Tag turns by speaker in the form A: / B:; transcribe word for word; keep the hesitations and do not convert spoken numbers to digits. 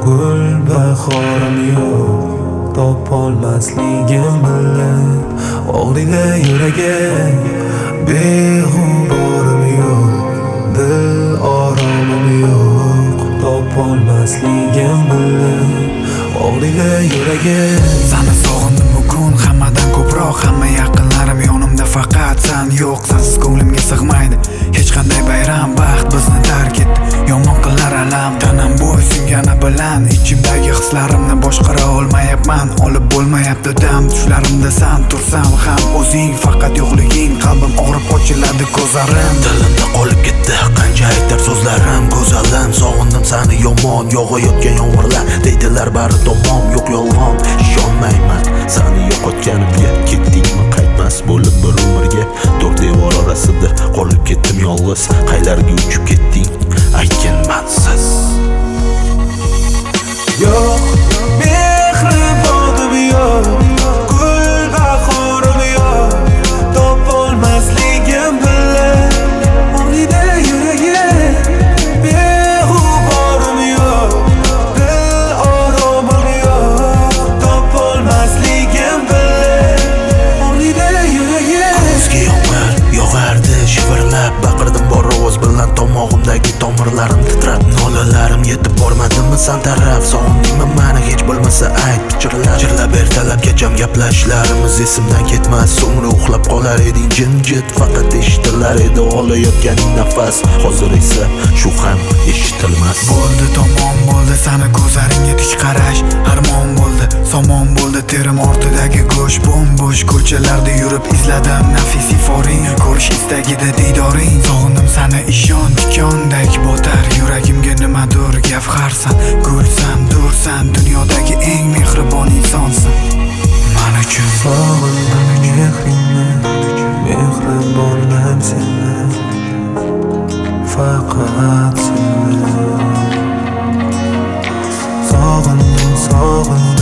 A: gul bahorim yo'q, topolmasligim bilan og'riydi yuragim. Beg'uborim yo'q, dil oromim yo'q, topolmasligim bilan og'riydi yuragim.
B: Seni sog'indim bugun hammadan ko'proq, hamma yaqinlarim yonimda, faqat sen yo'q. Sensiz ko'nglimga sig'maydi hech qanday bayram, baxt bizni tark etdi, yomon qilar alam. Tanam bo'ysungani bilan ichimdagi hislarimni boshqara olmayapman, olib bo'lmayapti dam. Tushlarimda sen tursam ham o'zing, faqat yo'qliging qalbim og'rib ochiladi ko'zlarim.
C: Dilimda qolib ketdi qancha aytar so'zlarim, go'zalim sog'indim seni yomon, yog'ayotgan yomg'irlar deydilar bari tomon. Yo'q yolg'on, ishonmayman seni yo'qotganimga. Ketdingmi qaytmas bo'lib bir umrga, to'rt devor orasida qolib ketdim yolg'iz. Qaylarga uchib ketding aytgin mansiz.
A: Yo'q mehribonim yo'q, gul bahorim yo'q, topolmasligim bilan og'riydi yuragim. Beg'uborim yo'q, dil oromim yo'q, topolmasligim bilan og'riydi yuragim.
C: Kuzgi yomg'ir yog'ardi shivirlab, baqirdim bor ovoz bilan, tomog'imdagi tomirlarim titrab. Nolalarim yetib bormadimi san taraf, sog'indingmi meni hech bo'lmasa ayt pichirlab. Chirlab ertalab kecham gaplashishlarimiz esimdan ketmas, so'ngra uxlab qolar eding jimjit, faqat eshitilar edi olayotganing nafas. Hozir esa shu ham eshitilmas.
B: Bo'ldi tamom bo'ldi seni ko'zlaringga tik qarash, armon bo'ldi somon bo'ldi terim ortidagi go'sht. Bo'm-bo'sh ko'chalarda yurib izladim nafis iforing, ko'rish istagida diydoring. Sog'indim seni ishon tikondek botar yuragimga, nimadur gavharsan, gulsan, dursan, dunyodagi eng mehribon insonsan men uchun.
A: Sog'indim mehringni, mehribonim seni, faqat seni. Sog'indim, sog'indim